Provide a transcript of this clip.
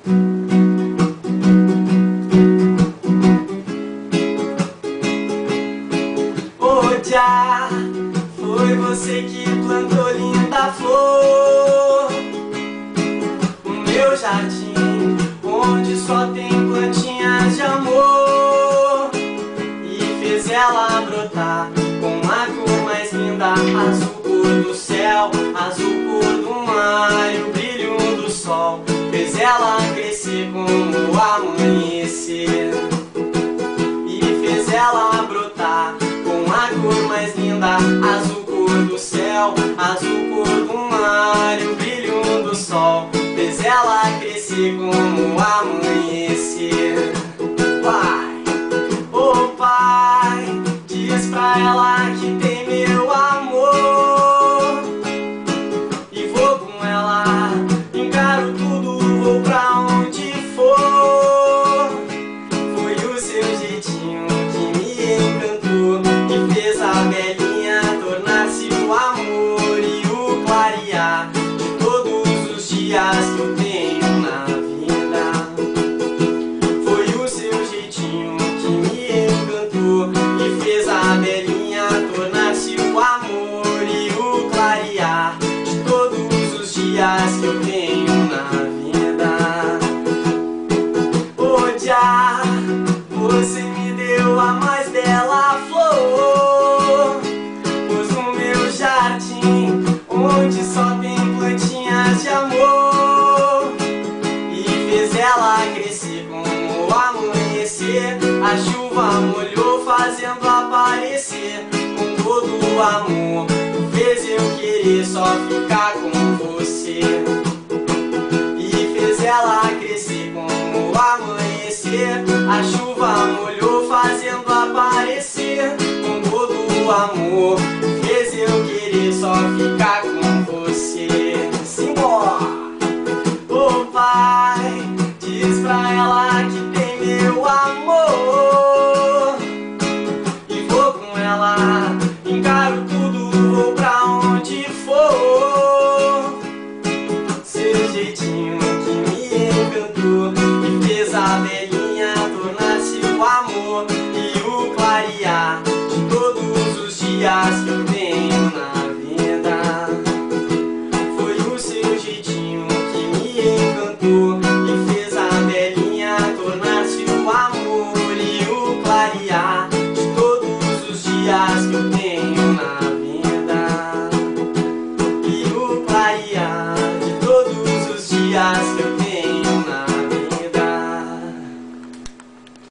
Já foi você que plantou linda flor no meu jardim, onde só tem plantinhas de amor, e fez ela brotar com a cor mais linda, azul cor do céu, azul cor do mar e o brilho do sol. Fez ela crescer como o amanhecer e fez ela brotar com a cor mais linda, azul cor do céu, azul cor do mar e o brilho do sol. Fez ela crescer como o amanhecer. Pai, oh pai, diz pra ela que tem meu amor, e vou com ela, encaro tudo, vou pra onde for. Foi o seu jeitinho que me encantou e fez a velhinha tornar-se o amor e o clarear de todos os dias que eu tenho na vida. Foi o seu jeitinho que me encantou e fez a velhinha tornar-se o amor e o clarear de todos os dias que eu tenho na vida. Oh, já você me deu a mais bela flor, pôs no meu jardim, onde só tem plantinhas de amor, e fez ela crescer como o amanhecer. A chuva molhou fazendo aparecer com todo o amor, fez eu querer só ficar com você, e fez ela crescer como o amanhecer. A chuva molhou fazendo aparecer com todo o amor, fez eu querer só ficar com você. Simbora! Oh pai, diz pra ela que tem meu amor, e vou com ela, encaro tudo, vou pra onde for. Seu jeitinho que me encantou e fez a velhinha tornar-se o amor e o clarear de todos os dias que eu tenho na vida. Foi o seu jeitinho que me encantou e fez a velhinha tornar-se o amor e o clarear de todos os dias que eu tenho na vida, e o clarear de todos os dias que eu